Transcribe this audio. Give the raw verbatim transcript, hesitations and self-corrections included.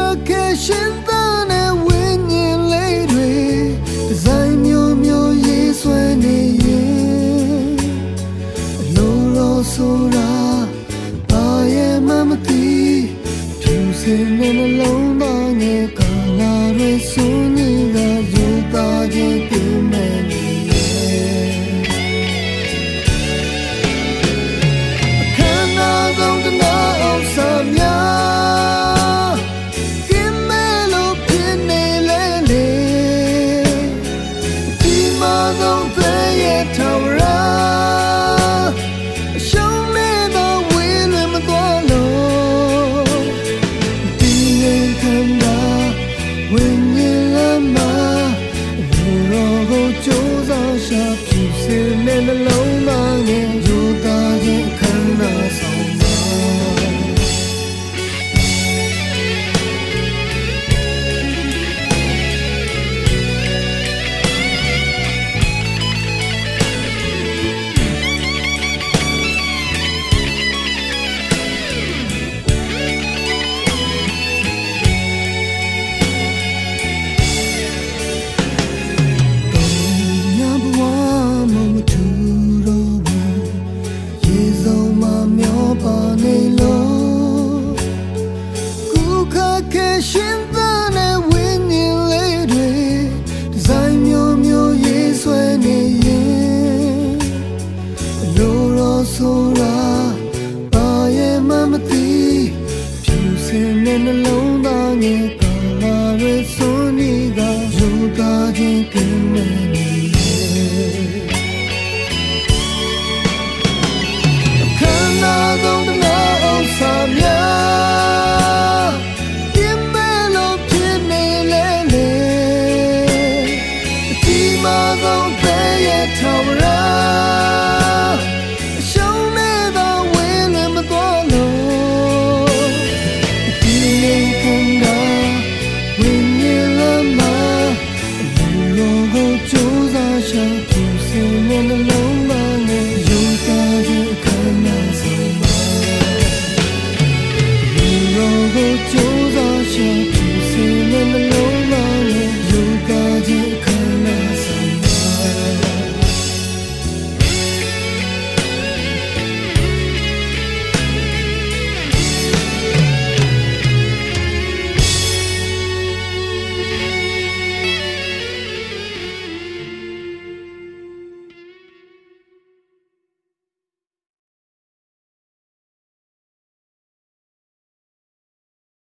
ခဲရှင်သန်တဲ့ဝိညာဉ်လေးတွေဒီဇိုင်းမျိုးမျိုးရေးဆွဲနေရင်အလိုတော်ဆိုတာဘာရဲ့မှမသိဖြူစင်တဲ့နှလုံးသားငယ်ကာလာတွေဆိုနေကယူသားခြင်းပြင်းမဲ့နေအခမ်းအနားဆုံးတနာအောင်စများကင်းမဲ့လို့ဖြစ်နေလေလေဒီမှာဆုံးတဲ့ရဲ့ထာဝရအရှုံးနဲ့တော့ဝေးလွင်မသွားလို့ဒီရင်ခံတာဝိညာဉ်လမ်းမှာလူတော်ကိုကြိုးစားရှာဖြူစင်တဲ့နှလုံးသားငယ်ယူသားခြင်းအခမ်းအနားဆောင်ပါရှင်သန်တဲ့ဝိညာဉ်လေးတွေဒီဇိုင်းမျိုးမျိုးရေးဆွဲနေရင်အလိုတော်ဆိုတာဘာရဲ့မှမသိဖြူစင်တဲ့နှလုံးသားငယ်ကာလာတွေစွန့်နေကယူသားခြင်းကင်းမဲ့